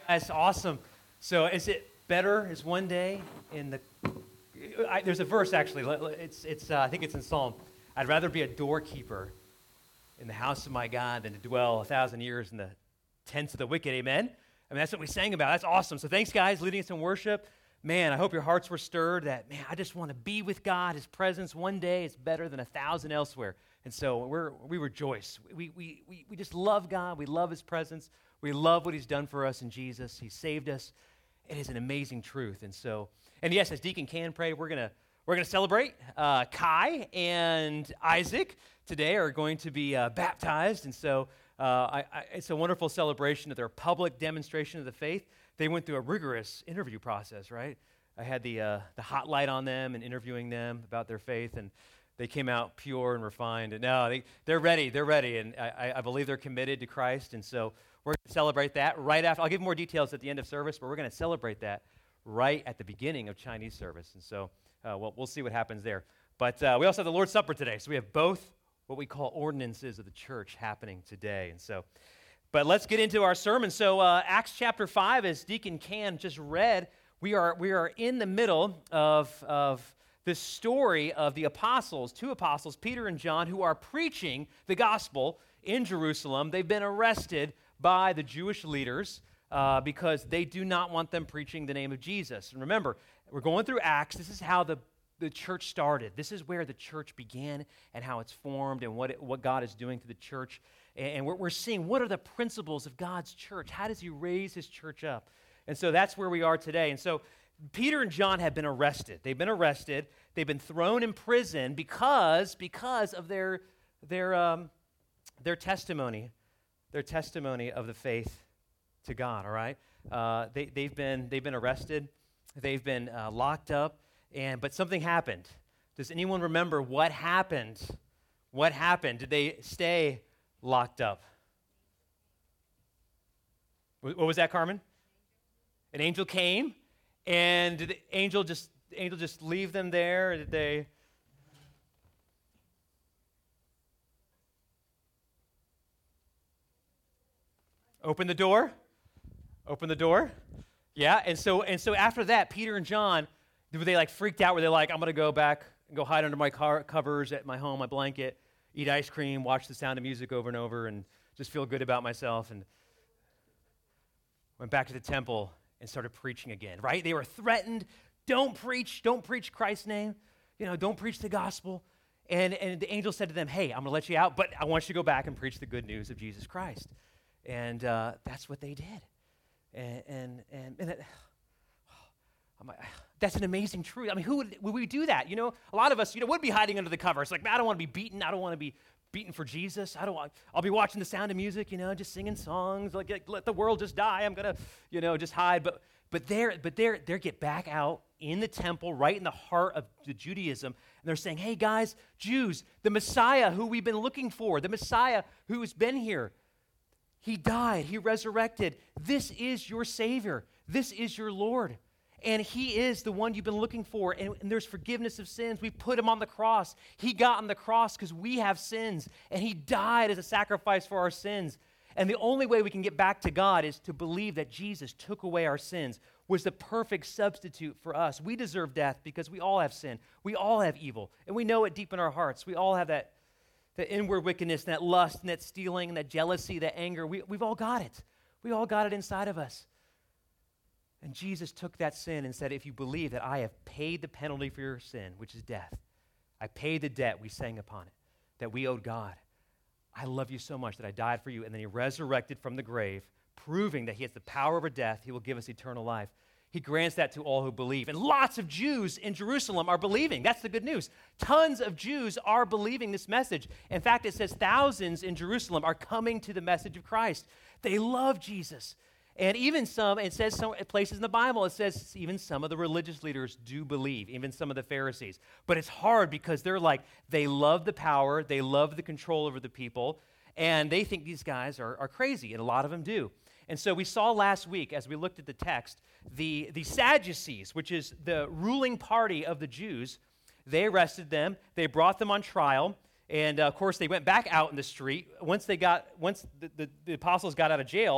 That's awesome. So is it better is one day in the, there's a verse actually, I think it's in Psalm. I'd rather be a doorkeeper in the house of my God than to dwell 1,000 years in the tents of the wicked, amen? I mean, that's what we sang about. That's awesome. So thanks, guys, leading us in worship. Man, I hope your hearts were stirred that, man, I just want to be with God. His presence one day is better than 1,000 elsewhere. And so we rejoice. We just love God. We love his presence. We love what he's done for us in Jesus. He saved us. It is an amazing truth. And yes, as Deacon Can pray, we're gonna celebrate. Kai and Isaac today are going to be baptized. And so it's a wonderful celebration of their public demonstration of the faith. They went through a rigorous interview process, right? I had the hot light on them and interviewing them about their faith, and they came out pure and refined. And no, they're ready. They're ready, and I believe they're committed to Christ. And so we're going to celebrate that right after. I'll give more details at the end of service, but we're going to celebrate that right at the beginning of Chinese service. And so we'll see what happens there. But we also have the Lord's Supper today, so we have both what we call ordinances of the church happening today. And so, but let's get into our sermon. So Acts chapter 5, as Deacon Can just read, we are in the middle of this story of the apostles, two apostles, Peter and John, who are preaching the gospel in Jerusalem. They've been arrested by the Jewish leaders because they do not want them preaching the name of Jesus. And remember, we're going through Acts. This is how the church started. This is where the church began and how it's formed and what God is doing to the church. And we're seeing what are the principles of God's church. How does he raise his church up? And so that's where we are today. And so Peter and John have been arrested. They've been arrested. They've been thrown in prison because of their testimony of the faith to God. All right, they've been arrested. They've been locked up. But something happened. Does anyone remember what happened? What happened? Did they stay locked up? What was that, Carmen? An angel came, and did the angel just leave them there, or did they? Open the door? Open the door? Yeah, and so after that, Peter and John, were they like freaked out? Were they like, I'm going to go back and go hide under my covers at my home, my blanket, eat ice cream, watch The Sound of Music over and over, and just feel good about myself? And went back to the temple and started preaching again, right? They were threatened. Don't preach Christ's name. Don't preach the gospel. And the angel said to them, hey, I'm going to let you out, but I want you to go back and preach the good news of Jesus Christ. And that's what they did. And that's an amazing truth. I mean, who would we do that? A lot of us, would be hiding under the covers. Like, I don't want to be beaten. I don't want to be beaten for Jesus. I'll be watching The Sound of Music, just singing songs. Like let the world just die. I'm gonna, just hide. But they're get back out in the temple, right in the heart of the Judaism, and they're saying, hey guys, Jews, the Messiah who we've been looking for, the Messiah who's been here, he died, he resurrected. This is your Savior. This is your Lord. And he is the one you've been looking for, and there's forgiveness of sins. We put him on the cross. He got on the cross because we have sins, and he died as a sacrifice for our sins. And the only way we can get back to God is to believe that Jesus took away our sins, was the perfect substitute for us. We deserve death because we all have sin. We all have evil, and we know it deep in our hearts. We all have that inward wickedness, that lust, and that stealing, and that jealousy, that anger. We've all got it. We all got it inside of us. And Jesus took that sin and said, if you believe that I have paid the penalty for your sin, which is death, I paid the debt we sang upon it, that we owed God. I love you so much that I died for you. And then he resurrected from the grave, proving that he has the power over death. He will give us eternal life. He grants that to all who believe. And lots of Jews in Jerusalem are believing. That's the good news. Tons of Jews are believing this message. In fact, it says thousands in Jerusalem are coming to the message of Christ. They love Jesus. And even it says some places in the Bible, it says even some of the religious leaders do believe, even some of the Pharisees. But it's hard because they love the power, they love the control over the people, and they think these guys are crazy, and a lot of them do. And so we saw last week, as we looked at the text, the Sadducees, which is the ruling party of the Jews, they arrested them, they brought them on trial, and of course they went back out in the street. Once the apostles got out of jail,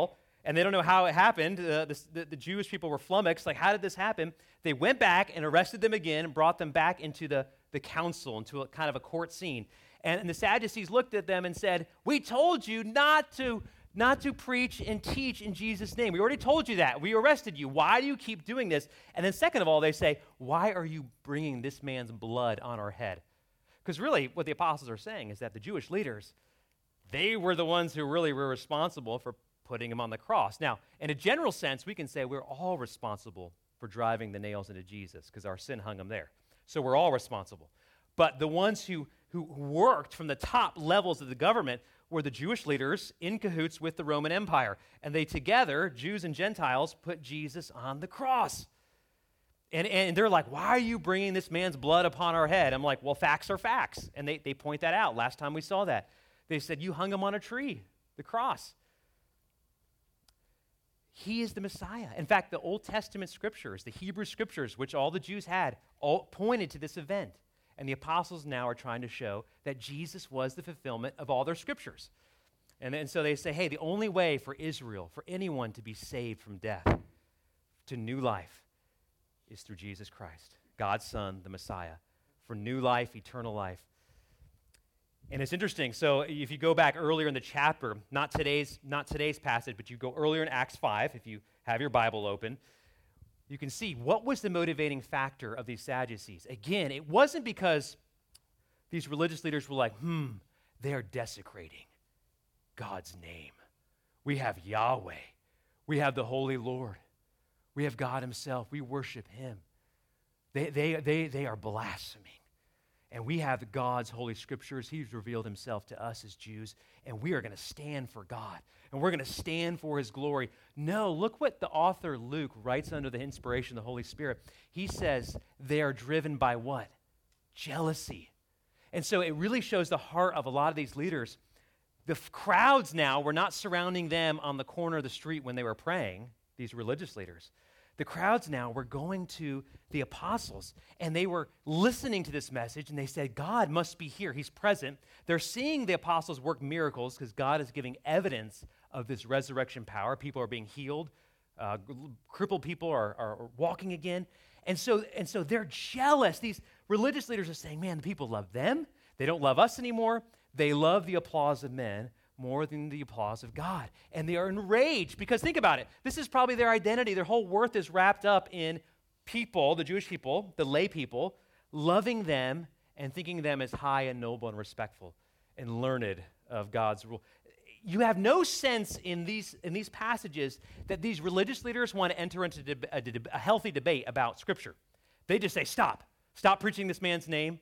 And they don't know how it happened. The Jewish people were flummoxed. Like, how did this happen? They went back and arrested them again and brought them back into the council, into a kind of a court scene. And the Sadducees looked at them and said, we told you not to preach and teach in Jesus' name. We already told you that. We arrested you. Why do you keep doing this? And then second of all, they say, why are you bringing this man's blood on our head? Because really what the apostles are saying is that the Jewish leaders, they were the ones who really were responsible for putting him on the cross. Now, in a general sense, we can say we're all responsible for driving the nails into Jesus because our sin hung him there. So we're all responsible. But the ones who worked from the top levels of the government were the Jewish leaders in cahoots with the Roman Empire. And they together, Jews and Gentiles, put Jesus on the cross. And they're like, why are you bringing this man's blood upon our head? I'm like, well, facts are facts. And they point that out. Last time we saw that. They said, you hung him on a tree, the cross. He is the Messiah. In fact, the Old Testament scriptures, the Hebrew scriptures, which all the Jews had, all pointed to this event. And the apostles now are trying to show that Jesus was the fulfillment of all their scriptures. And so they say, hey, the only way for Israel, for anyone to be saved from death to new life is through Jesus Christ, God's Son, the Messiah, for new life, eternal life. And it's interesting. So if you go back earlier in the chapter, not today's passage, but you go earlier in Acts 5, if you have your Bible open, you can see what was the motivating factor of these Sadducees. Again, it wasn't because these religious leaders were like, they are desecrating God's name. We have Yahweh. We have the Holy Lord. We have God himself. We worship him. They are blaspheming. And we have God's holy scriptures. He's revealed himself to us as Jews, and we are going to stand for God, and we're going to stand for his glory. No, look what the author Luke writes under the inspiration of the Holy Spirit. He says they are driven by what? Jealousy. And so it really shows the heart of a lot of these leaders. The crowds now were not surrounding them on the corner of the street when they were praying, these religious leaders. The crowds now were going to the apostles, and they were listening to this message, and they said, God must be here. He's present. They're seeing the apostles work miracles because God is giving evidence of this resurrection power. People are being healed. Crippled people are walking again. And so they're jealous. These religious leaders are saying, man, the people love them. They don't love us anymore. They love the applause of men more than the applause of God. And they are enraged because think about it. This is probably their identity. Their whole worth is wrapped up in people, the Jewish people, the lay people, loving them and thinking them as high and noble and respectful and learned of God's rule. You have no sense in these passages that these religious leaders want to enter into a healthy debate about Scripture. They just say, stop preaching this man's name,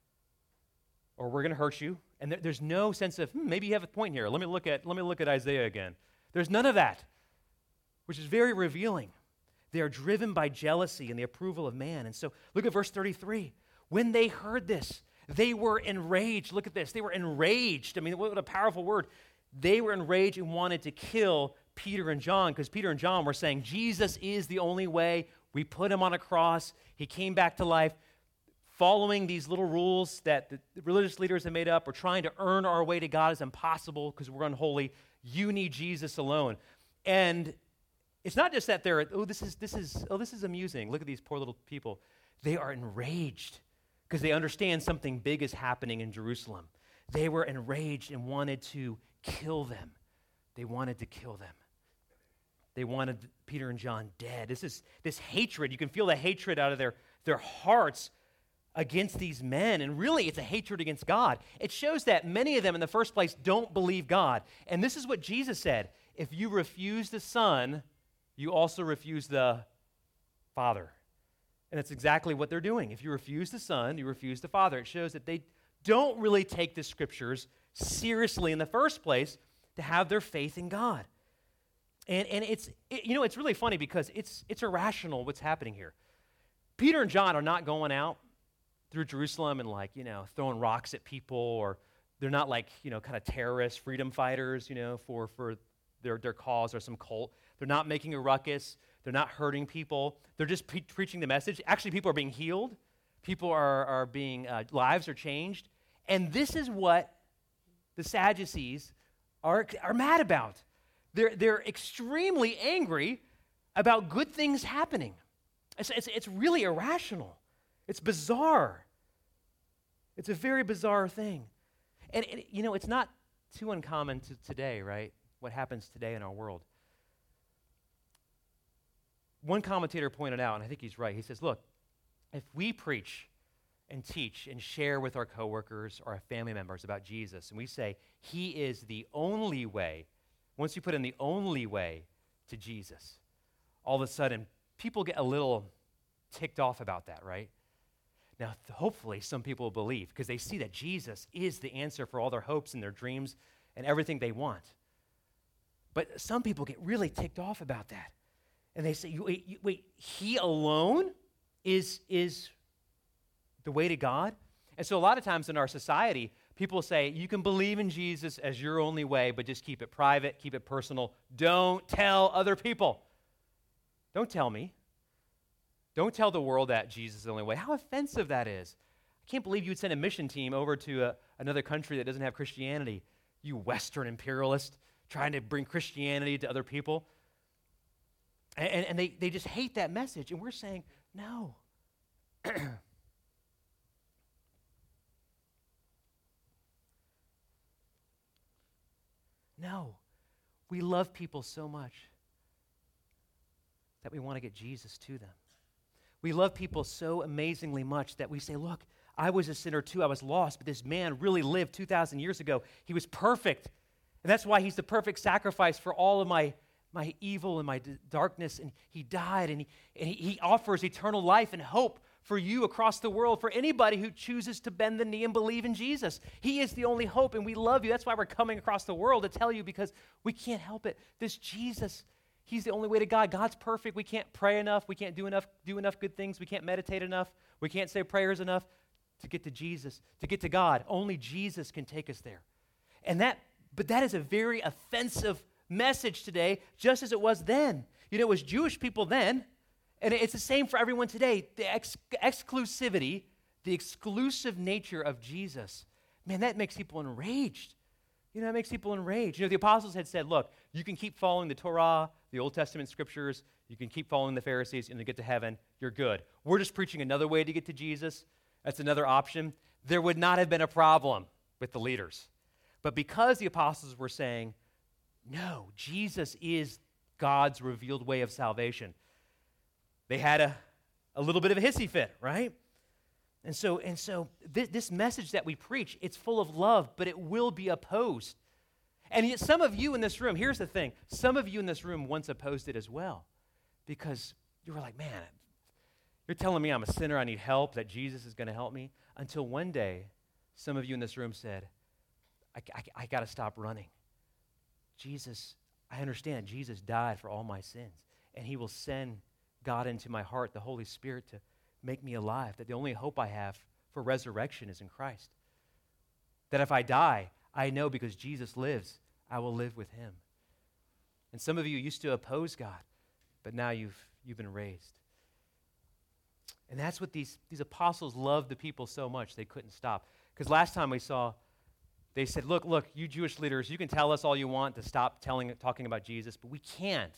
or we're going to hurt you. And there's no sense of, maybe you have a point here. Let me look at Isaiah again. There's none of that, which is very revealing. They are driven by jealousy and the approval of man. And so look at verse 33. When they heard this, they were enraged. Look at this. They were enraged. I mean, what a powerful word. They were enraged and wanted to kill Peter and John because Peter and John were saying, Jesus is the only way. We put him on a cross. He came back to life. Following these little rules that the religious leaders have made up or trying to earn our way to God is impossible because we're unholy. You need Jesus alone. And it's not just that they're, this is amusing. Look at these poor little people. They are enraged because they understand something big is happening in Jerusalem. They were enraged and wanted to kill them. They wanted to kill them. They wanted Peter and John dead. This hatred. You can feel the hatred out of their hearts against these men, and really it's a hatred against God. It shows that many of them in the first place don't believe God. And this is what Jesus said, if you refuse the Son, you also refuse the Father. And that's exactly what they're doing. If you refuse the Son, you refuse the Father. It shows that they don't really take the Scriptures seriously in the first place to have their faith in God. And it's really funny because it's irrational what's happening here. Peter and John are not going out through Jerusalem and throwing rocks at people, or they're not kind of terrorists, freedom fighters, for their cause or some cult. They're not making a ruckus. They're not hurting people. They're just preaching the message. Actually, people are being healed. People are being, lives are changed. And this is what the Sadducees are mad about. They're extremely angry about good things happening. It's really irrational. It's bizarre. It's a very bizarre thing. And it's not too uncommon to today, right? What happens today in our world. One commentator pointed out, and I think he's right, he says, look, if we preach and teach and share with our coworkers or our family members about Jesus, and we say, he is the only way, once you put in the only way to Jesus, all of a sudden, people get a little ticked off about that, right? Now, hopefully, some people will believe because they see that Jesus is the answer for all their hopes and their dreams and everything they want. But some people get really ticked off about that. And they say, wait, he alone is the way to God? And so a lot of times in our society, people say, you can believe in Jesus as your only way, but just keep it private, keep it personal. Don't tell other people. Don't tell me. Don't tell the world that Jesus is the only way. How offensive that is. I can't believe you would send a mission team over to another country that doesn't have Christianity. You Western imperialist trying to bring Christianity to other people. And they just hate that message. And we're saying, no. No. We love people so much that we want to get Jesus to them. We love people so amazingly much that we say, look, I was a sinner too. I was lost, but this man really lived 2,000 years ago. He was perfect. And that's why he's the perfect sacrifice for all of my evil and my darkness. And he died, and he offers eternal life and hope for you across the world, for anybody who chooses to bend the knee and believe in Jesus. He is the only hope, and we love you. That's why we're coming across the world to tell you, because we can't help it. This Jesus, he's the only way to God. God's perfect. We can't pray enough. We can't do enough good things. We can't meditate enough. We can't say prayers enough to get to Jesus, to get to God. Only Jesus can take us there. But that is a very offensive message today, just as it was then. It was Jewish people then, and it's the same for everyone today. The exclusivity, the exclusive nature of Jesus, man, that makes people enraged. It makes people enraged. The apostles had said, look, you can keep following the Torah, the Old Testament scriptures, you can keep following the Pharisees, and to get to heaven, you're good. We're just preaching another way to get to Jesus. That's another option. There would not have been a problem with the leaders. But because the apostles were saying, no, Jesus is God's revealed way of salvation, they had a little bit of a hissy fit, right? And so this message that we preach, it's full of love, but it will be opposed. And yet some of you in this room, here's the thing, some of you in this room once opposed it as well, because you were like, man, you're telling me I'm a sinner, I need help, that Jesus is going to help me, until one day some of you in this room said, I got to stop running. Jesus, I understand Jesus died for all my sins, and he will send God into my heart, the Holy Spirit, to make me alive, that the only hope I have for resurrection is in Christ. That if I die, I know because Jesus lives, I will live with him. And some of you used to oppose God, but now you've been raised. And that's what these apostles loved the people so much they couldn't stop. Because last time we saw, they said, look, you Jewish leaders, you can tell us all you want to stop talking about Jesus, but we can't.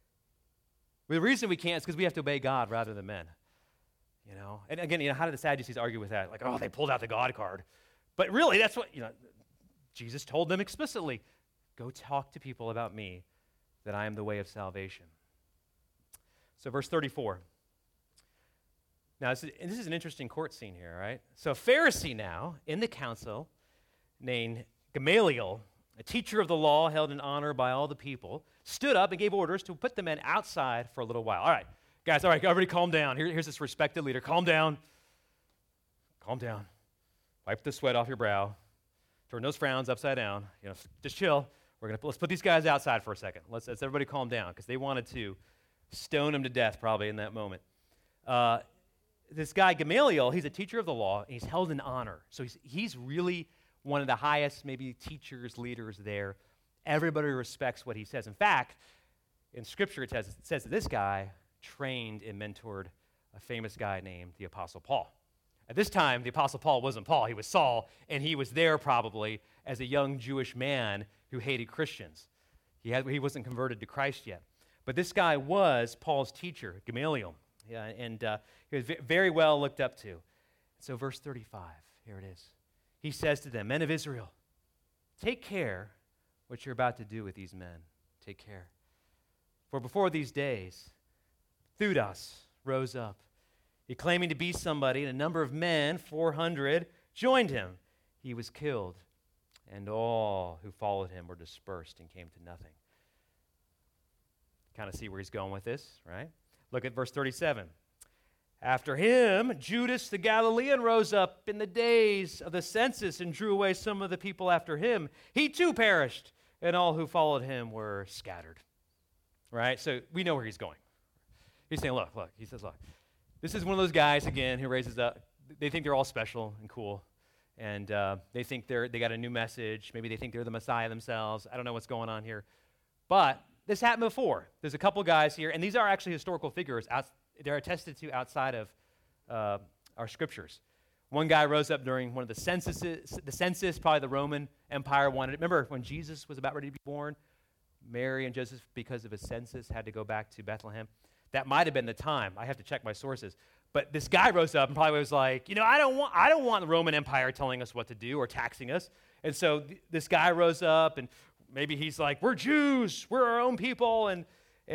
The reason we can't is because we have to obey God rather than men. And again, how did the Sadducees argue with that? Like, oh, they pulled out the God card. But really, that's what, Jesus told them explicitly, go talk to people about me, that I am the way of salvation. So verse 34. Now, this is an interesting court scene here, right? So a Pharisee now in the council named Gamaliel, a teacher of the law held in honor by all the people, stood up and gave orders to put the men outside for a little while. All right, guys, everybody calm down. Here's this respected leader. Calm down. Calm down. Wipe the sweat off your brow. Turn those frowns upside down. Just chill. Let's put these guys outside for a second. Let's everybody calm down, because they wanted to stone him to death probably in that moment. This guy, Gamaliel, he's a teacher of the law, and he's held in honor. So he's really one of the highest, maybe teachers, leaders there. Everybody respects what he says. In fact, in Scripture it says that this guy trained and mentored a famous guy named the Apostle Paul. At this time, the Apostle Paul wasn't Paul, he was Saul, and he was there probably as a young Jewish man who hated Christians. He wasn't converted to Christ yet. But this guy was Paul's teacher, Gamaliel, and he was very well looked up to. So verse 35, here it is. He says to them, men of Israel, take care what you're about to do with these men. Take care. For before these days, Theudas rose up. He claiming to be somebody, and a number of men, 400, joined him. He was killed, and all who followed him were dispersed and came to nothing. Kind of see where he's going with this, right? Look at verse 37. After him, Judas the Galilean rose up in the days of the census and drew away some of the people after him. He too perished, and all who followed him were scattered. Right? So we know where he's going. He's saying, look. He says, look, this is one of those guys, again, who raises up. They think they're all special and cool, and they think they got a new message. Maybe they think they're the Messiah themselves. I don't know what's going on here. But this happened before. There's a couple guys here, and these are actually historical figures. They're attested to outside of our scriptures. One guy rose up during one of the census, probably the Roman Empire wanted it. Remember when Jesus was about ready to be born, Mary and Joseph, because of a census, had to go back to Bethlehem. That might have been the time. I have to check my sources. But this guy rose up and probably was like, I don't want the Roman Empire telling us what to do or taxing us. And so this guy rose up, and maybe he's like, we're Jews, we're our own people, and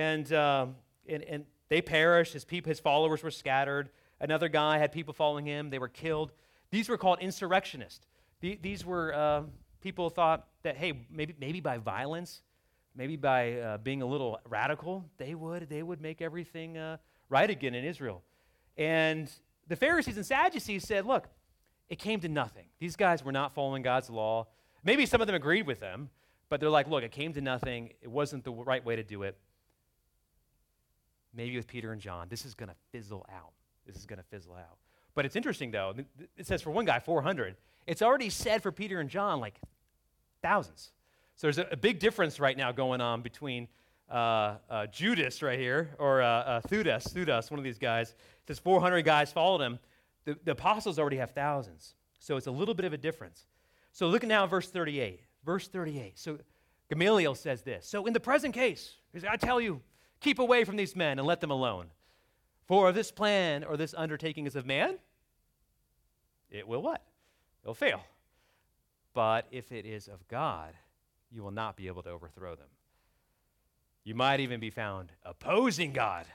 they perished. His followers were scattered. Another guy had people following him. They were killed. These were called insurrectionists. These were people thought that, hey, maybe by violence, maybe by being a little radical, they would make everything right again in Israel. And the Pharisees and Sadducees said, look, it came to nothing. These guys were not following God's law. Maybe some of them agreed with them, but they're like, look, it came to nothing. It wasn't the right way to do it. Maybe with Peter and John, this is going to fizzle out. But it's interesting, though. It says for one guy, 400. It's already said for Peter and John, like thousands. So there's a big difference right now going on between Judas right here, or Theudas, one of these guys. It says 400 guys followed him. The apostles already have thousands. So it's a little bit of a difference. So look at now at verse 38. Verse 38. So Gamaliel says this. So in the present case, I tell you, keep away from these men and let them alone. For if this plan or this undertaking is of man, it will what? It'll fail. But if it is of God, you will not be able to overthrow them. You might even be found opposing God.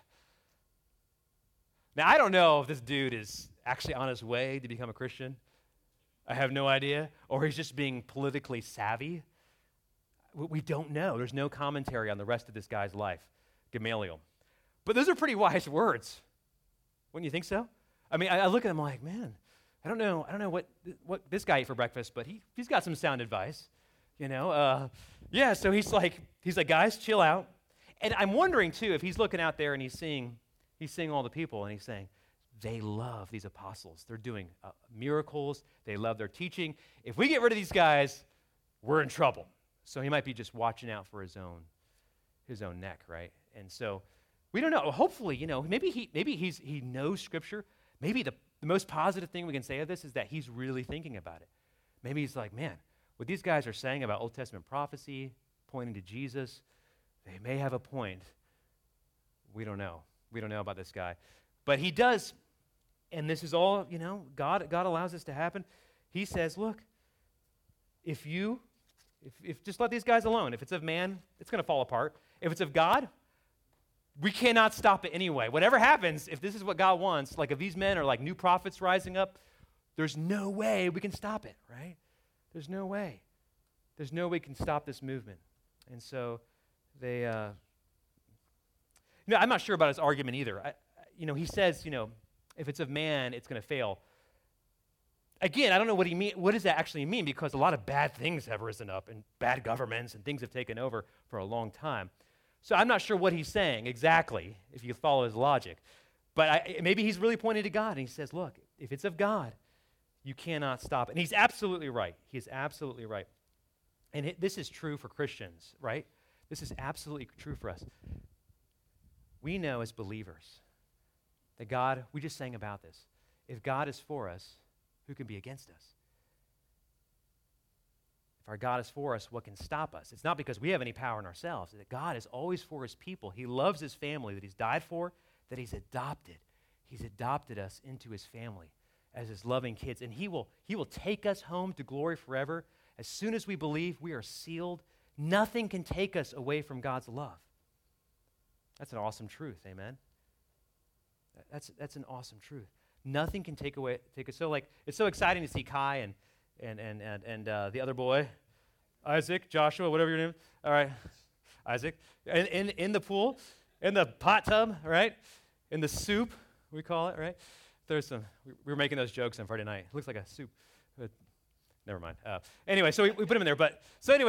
Now, I don't know if this dude is actually on his way to become a Christian. I have no idea. Or he's just being politically savvy. We don't know. There's no commentary on the rest of this guy's life, Gamaliel. But those are pretty wise words. Wouldn't you think so? I mean, I look at him like, man, I don't know what this guy ate for breakfast, but he's got some sound advice. So he's like, guys, chill out. And I'm wondering, too, if he's looking out there and he's seeing all the people, and he's saying, they love these apostles. They're doing miracles. They love their teaching. If we get rid of these guys, we're in trouble. So he might be just watching out for his own neck, right? And so we don't know. Hopefully, maybe he knows Scripture. Maybe the most positive thing we can say of this is that he's really thinking about it. Maybe he's like, man, what these guys are saying about Old Testament prophecy, pointing to Jesus, they may have a point. We don't know. We don't know about this guy. But he does, and this is all, God allows this to happen. He says, look, if just let these guys alone. If it's of man, it's going to fall apart. If it's of God, we cannot stop it anyway. Whatever happens, if this is what God wants, like if these men are like new prophets rising up, there's no way we can stop it, right? There's no way. There's no way we can stop this movement. And so they, I'm not sure about his argument either. He says, if it's of man, it's going to fail. Again, I don't know what he mean. What does that actually mean? Because a lot of bad things have risen up, and bad governments and things have taken over for a long time. So I'm not sure what he's saying exactly, if you follow his logic. But maybe he's really pointing to God, and he says, look, if it's of God, you cannot stop it. And he's absolutely right. He is absolutely right. And this is true for Christians, right? This is absolutely true for us. We know as believers that God, we just sang about this, if God is for us, who can be against us? If our God is for us, what can stop us? It's not because we have any power in ourselves. That God is always for his people. He loves his family that he's died for, that he's adopted. He's adopted us into his family as his loving kids. And he will take us home to glory forever. As soon as we believe, we are sealed. Nothing can take us away from God's love. That's an awesome truth, amen? That's an awesome truth. Nothing can take us. So like, it's so exciting to see Kai and the other boy, Isaac, Joshua, whatever your name is. All right, Isaac, in the pool, in the hot tub, right? In the soup, we call it, right? We were making those jokes on Friday night. It looks like a soup. Never mind. Anyway, so we put them in there. But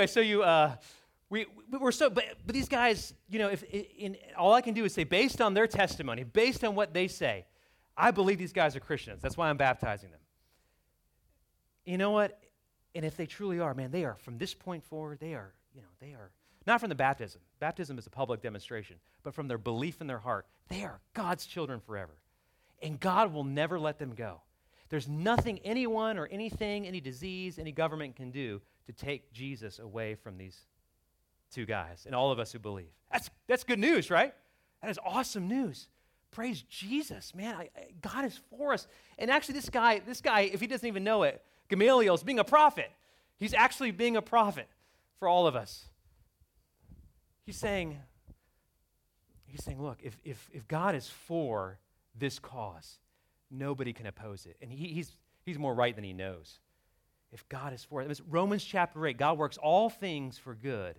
these guys, all I can do is say, based on their testimony, based on what they say, I believe these guys are Christians. That's why I'm baptizing them. You know what? And if they truly are, man, they are, from this point forward, they are, not from the baptism. Baptism is a public demonstration, but from their belief in their heart, they are God's children forever. And God will never let them go. There's nothing anyone or anything, any disease, any government can do to take Jesus away from these two guys and all of us who believe. That's good news, right? That is awesome news. Praise Jesus, man. God is for us. And actually this guy, if he doesn't even know it, Gamaliel is being a prophet. He's actually being a prophet for all of us. He's saying, look, if God is for this cause, nobody can oppose it. And he's more right than he knows. If God is for it. It's Romans chapter 8, God works all things for good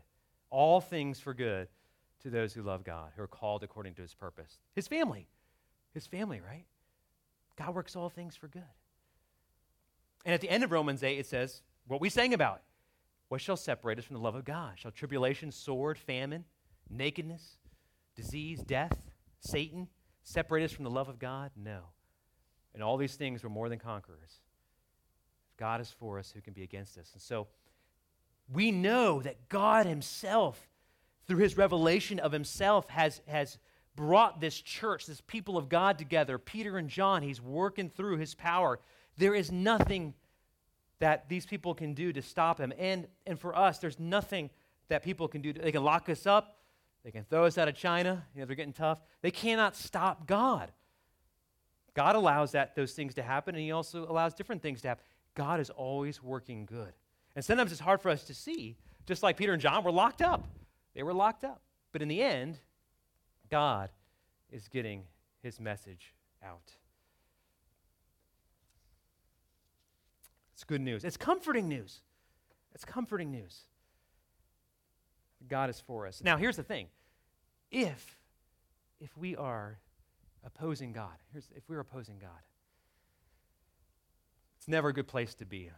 to those who love God, who are called according to his purpose. His family, right? God works all things for good. And at the end of Romans 8, it says, what we sang about, what shall separate us from the love of God? Shall tribulation, sword, famine, nakedness, disease, death, Satan separate us from the love of God? No. And all these things were more than conquerors. If God is for us, who can be against us? And so we know that God himself, through his revelation of himself, has brought this church, this people of God together. Peter and John, he's working through his power. There is nothing that these people can do to stop him. And for us, there's nothing that people can do. They can lock us up. They can throw us out of China. They're getting tough. They cannot stop God. God allows those things to happen, and he also allows different things to happen. God is always working good. And sometimes it's hard for us to see. Just like Peter and John were locked up. They were locked up. But in the end, God is getting his message out. It's good news. It's comforting news. It's comforting news. God is for us. Now, here's the thing. If we are opposing God, if we're opposing God, it's never a good place to be.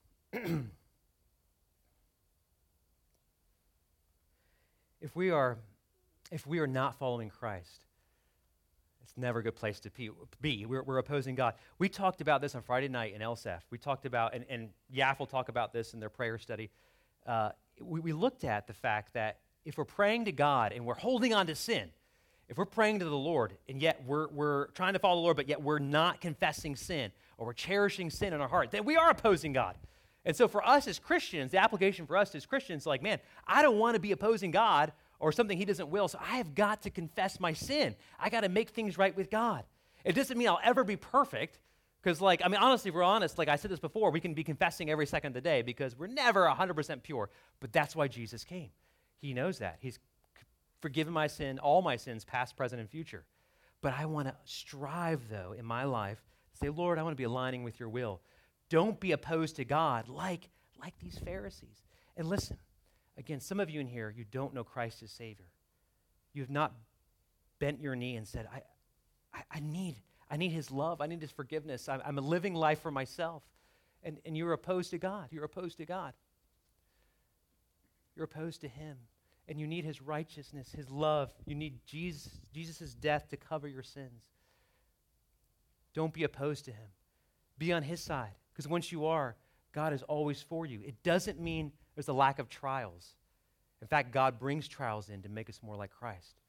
If we are not following Christ, it's never a good place to be. We're opposing God. We talked about this on Friday night in LSF. We talked about, and YAF will talk about this in their prayer study. We looked at the fact that if we're praying to God and we're holding on to sin, if we're praying to the Lord and yet we're trying to follow the Lord, but yet we're not confessing sin or we're cherishing sin in our heart, then we are opposing God. And so for us as Christians, the application for us as Christians, like, man, I don't want to be opposing God or something he doesn't will, so I have got to confess my sin. I got to make things right with God. It doesn't mean I'll ever be perfect, because, honestly, if we're honest, like I said this before, we can be confessing every second of the day because we're never 100% pure, but that's why Jesus came. He knows that. He's forgiven my sin, all my sins, past, present, and future. But I want to strive, though, in my life, to say, Lord, I want to be aligning with your will. Don't be opposed to God like these Pharisees. And listen, again, some of you in here, you don't know Christ as Savior. You have not bent your knee and said, I need his love. I need his forgiveness. I'm a living life for myself. And you're opposed to God. You're opposed to God. You're opposed to him. And you need his righteousness, his love. You need Jesus' death to cover your sins. Don't be opposed to him. Be on his side. Because once you are, God is always for you. It doesn't mean there's a lack of trials. In fact, God brings trials in to make us more like Christ.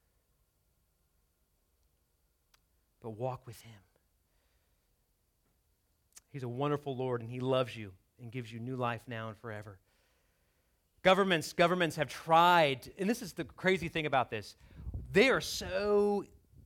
But walk with him. He's a wonderful Lord, and he loves you and gives you new life now and forever. Governments have tried, and this is the crazy thing about this. They are so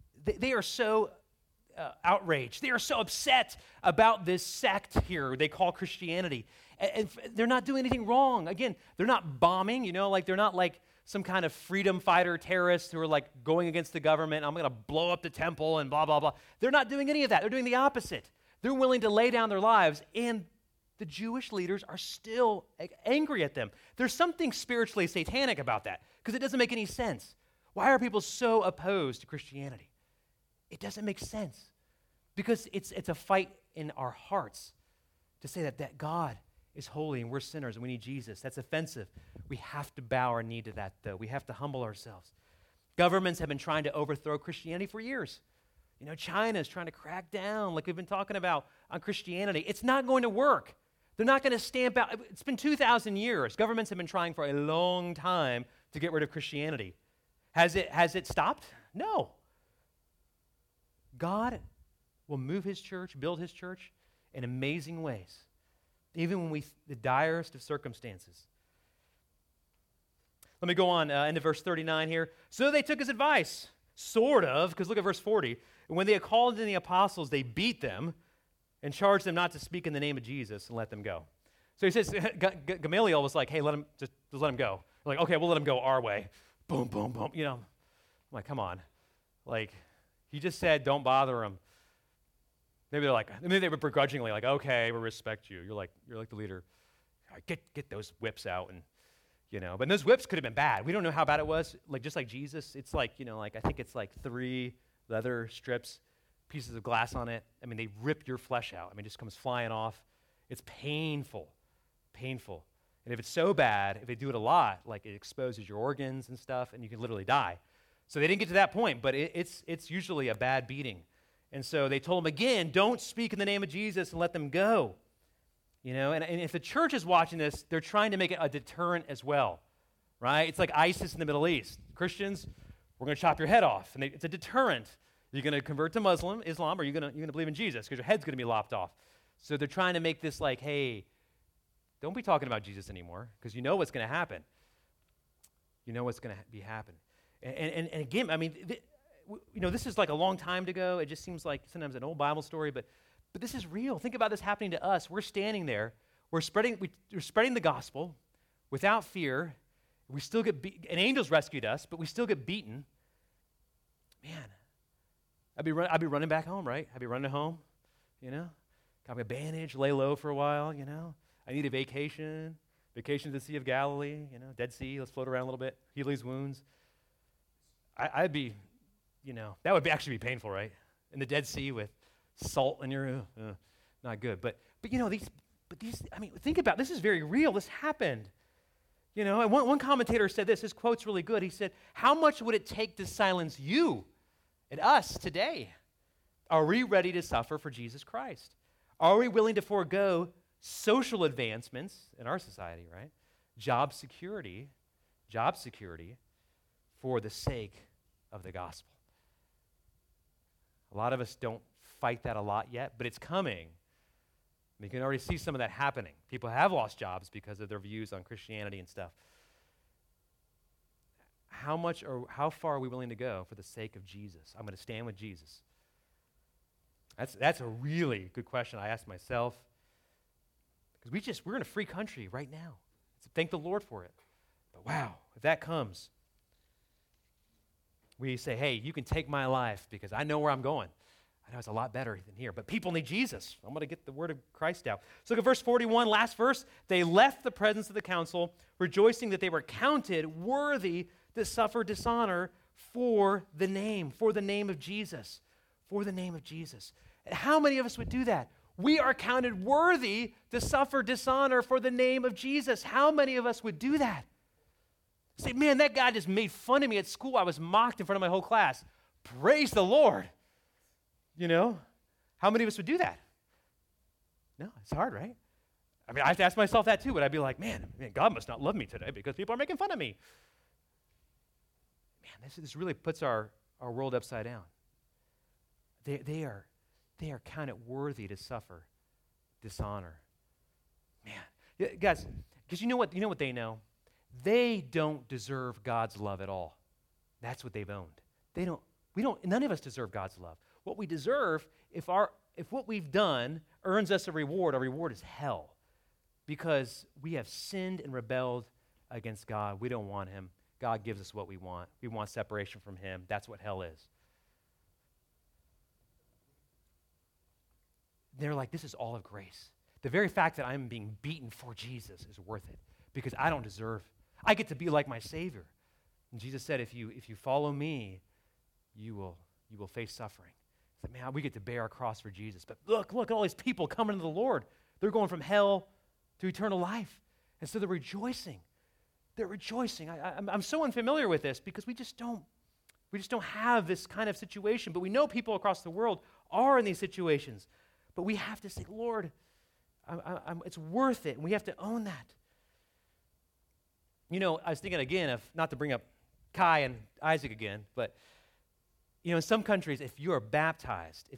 outraged. They are so upset about this sect here they call Christianity. And they're not doing anything wrong. Again, they're not bombing, like they're not like some kind of freedom fighter terrorists who are like going against the government. I'm going to blow up the temple and blah, blah, blah. They're not doing any of that. They're doing the opposite. They're willing to lay down their lives, and the Jewish leaders are still angry at them. There's something spiritually satanic about that because it doesn't make any sense. Why are people so opposed to Christianity? It doesn't make sense because it's a fight in our hearts to say that God is holy and we're sinners and we need Jesus. That's offensive. We have to bow our knee to that, though. We have to humble ourselves. Governments have been trying to overthrow Christianity for years. China is trying to crack down, like we've been talking about, on Christianity. It's not going to work. They're not going to stamp out. It's been 2,000 years. Governments have been trying for a long time to get rid of Christianity. Has it stopped? No. God will move his church, build his church in amazing ways, even when the direst of circumstances. Let me go on into verse 39 here. So they took his advice, sort of, because look at verse 40. And when they had called in the apostles, they beat them and charged them not to speak in the name of Jesus and let them go. So he says, Gamaliel was like, hey, just let him go. They're like, okay, we'll let him go our way. Boom, boom, boom. I'm like, come on. Like, he just said, don't bother him. Maybe they were begrudgingly like, okay, we respect you. You're like the leader. All right, get those whips out and, But those whips could have been bad. We don't know how bad it was. Like, just like Jesus, it's like, I think it's like 3 leather strips, pieces of glass on it. I mean, they rip your flesh out. It just comes flying off. It's painful. And if it's so bad, if they do it a lot, like it exposes your organs and stuff, and you can literally die. So they didn't get to that point, but it's usually a bad beating. And so they told him again, don't speak in the name of Jesus and let them go. And if the church is watching this, they're trying to make it a deterrent as well, right? It's like ISIS in the Middle East. Christians, we're going to chop your head off. And it's a deterrent. You're going to convert to Islam, or you're going to believe in Jesus because your head's going to be lopped off. So they're trying to make this like, hey, don't be talking about Jesus anymore because you know what's going to happen. You know what's going to be happening. And again, this is like a long time ago. It just seems like sometimes an old Bible story, but this is real. Think about this happening to us. We're standing there. We're spreading the gospel without fear. We still get and angels rescued us, but we still get beaten. Man, I'd be running back home, right? I'd be running home, got my bandage, lay low for a while, I need a vacation to the Sea of Galilee, Dead Sea, let's float around a little bit, heal these wounds. I'd be, that would actually be painful, right? In the Dead Sea with salt in your, not good. But these, think about it. This is very real. This happened. And one commentator said this. His quote's really good. He said, how much would it take to silence you and us today? Are we ready to suffer for Jesus Christ? Are we willing to forego social advancements in our society, right? Job security for the sake of the gospel. A lot of us don't fight that a lot yet, but it's coming. You can already see some of that happening. People have lost jobs because of their views on Christianity and stuff. How far are we willing to go for the sake of Jesus? I'm going to stand with Jesus. That's a really good question I asked myself. Because we're in a free country right now. So thank the Lord for it. But wow, if that comes, we say, hey, you can take my life because I know where I'm going. I know it's a lot better than here. But people need Jesus. I'm going to get the word of Christ out. So look at verse 41, last verse. They left the presence of the council, rejoicing that they were counted worthy to suffer dishonor for the name of Jesus. For the name of Jesus. And how many of us would do that? We are counted worthy to suffer dishonor for the name of Jesus. How many of us would do that? Say, man, that guy just made fun of me at school. I was mocked in front of my whole class. Praise the Lord. How many of us would do that? No, it's hard, right? I have to ask myself that too. Would I be like, man, God must not love me today because people are making fun of me? Man, this really puts our world upside down. They are counted worthy to suffer dishonor. Man, guys, because you know what they know? They don't deserve God's love at all. That's what they've owned. None of us deserve God's love. What we deserve, if what we've done earns us a reward, our reward is hell. Because we have sinned and rebelled against God. We don't want him. God gives us what we want. We want separation from him. That's what hell is. They're like, this is all of grace. The very fact that I'm being beaten for Jesus is worth it because I don't deserve. I get to be like my Savior. And Jesus said, if you follow me, you will face suffering. It's like, man, we get to bear our cross for Jesus. But look at all these people coming to the Lord. They're going from hell to eternal life. And so they're rejoicing. They're rejoicing. I'm so unfamiliar with this because we just don't have this kind of situation. But we know people across the world are in these situations. But we have to say, Lord, it's worth it. And we have to own that. You know, I was thinking again of, not to bring up Kai and Isaac again, but, you know, in some countries, if you are baptized,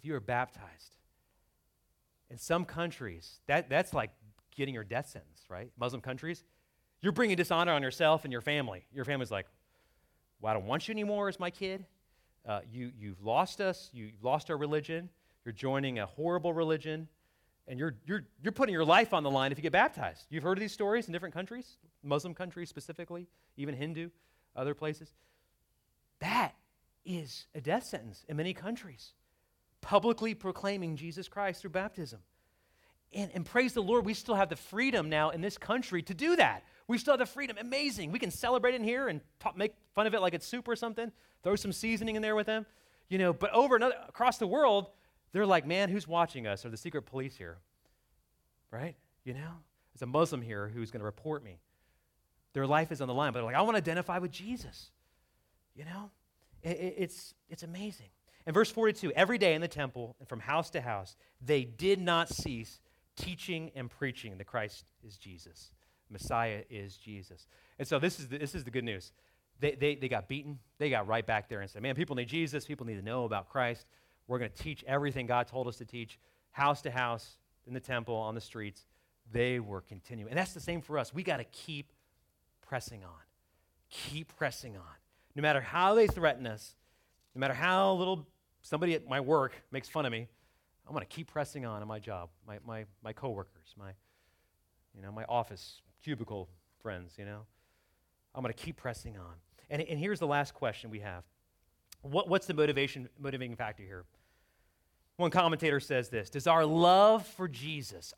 in some countries, that's like getting your death sentence, right? Muslim countries, you're bringing dishonor on yourself and your family. Your family's like, well, I don't want you anymore as my kid. You've lost us. You've lost our religion. You're joining a horrible religion. And you're putting your life on the line if you get baptized. You've heard of these stories in different countries, Muslim countries specifically, even Hindu, other places. That is a death sentence in many countries. Publicly proclaiming Jesus Christ through baptism. And praise the Lord, we still have the freedom now in this country to do that. We still have the freedom. Amazing. We can celebrate in here and make fun of it like it's soup or something. Throw some seasoning in there with them. You know, but across the world, they're like, man, who's watching us? Are the secret police here? Right? You know? There's a Muslim here who's going to report me. Their life is on the line, but they're like, I want to identify with Jesus. You know? It's amazing. In verse 42, every day in the temple and from house to house, they did not cease teaching and preaching that Christ is Jesus. Messiah is Jesus. And so this is the good news. They got beaten. They got right back there and said, man, people need Jesus. People need to know about Christ. We're going to teach everything God told us to teach, house to house, in the temple, on the streets. They were continuing. And that's the same for us. We got to keep pressing on. Keep pressing on. No matter how they threaten us, no matter how little somebody at my work makes fun of me, I'm going to keep pressing on in my job, my coworkers, my office cubicle friends, you know. I'm going to keep pressing on. And here's the last question we have. What's the motivating factor here? One commentator says this: does our love for Jesus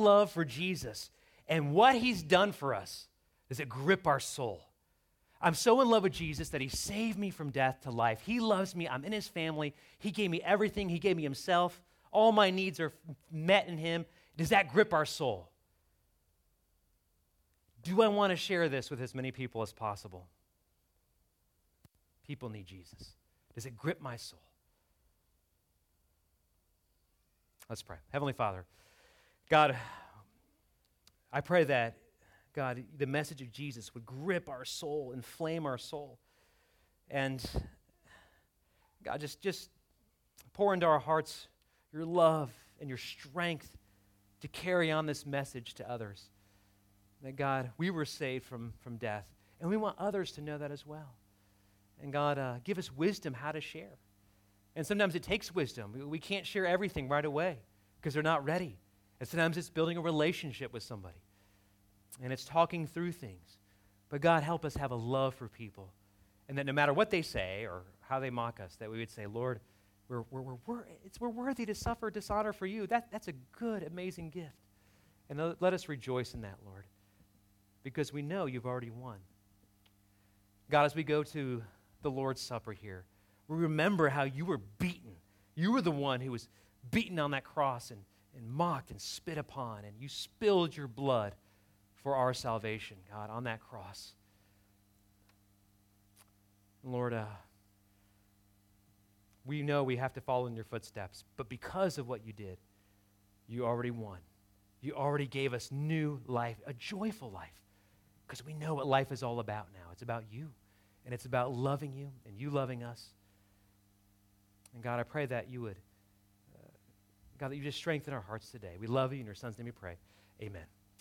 and what he's done for us, does it grip our soul? I'm so in love with Jesus that he saved me from death to life. He loves me. I'm in his family. He gave me everything. He gave me himself. All my needs are met in him. Does that grip our soul? Do I want to share this with as many people as possible? People need Jesus. Does it grip my soul? Let's pray. Heavenly Father, God, I pray that, God, the message of Jesus would grip our soul, inflame our soul. And God, just pour into our hearts your love and your strength to carry on this message to others. That, God, we were saved from death, and we want others to know that as well. And God, give us wisdom how to share. And sometimes it takes wisdom. We can't share everything right away because they're not ready. And sometimes it's building a relationship with somebody. And it's talking through things. But God, help us have a love for people. And that no matter what they say or how they mock us, that we would say, Lord, we're worthy to suffer dishonor for you. That's a good, amazing gift. And let us rejoice in that, Lord, because we know you've already won. God, as we go to the Lord's Supper here, we remember how you were beaten. You were the one who was beaten on that cross and mocked and spit upon, and you spilled your blood for our salvation, God, on that cross. Lord, we know we have to follow in your footsteps, but because of what you did, you already won. You already gave us new life, a joyful life, because we know what life is all about now. It's about you, and it's about loving you and you loving us. And God, I pray that you would, God, that you just strengthen our hearts today. We love you. In your son's name we pray. Amen.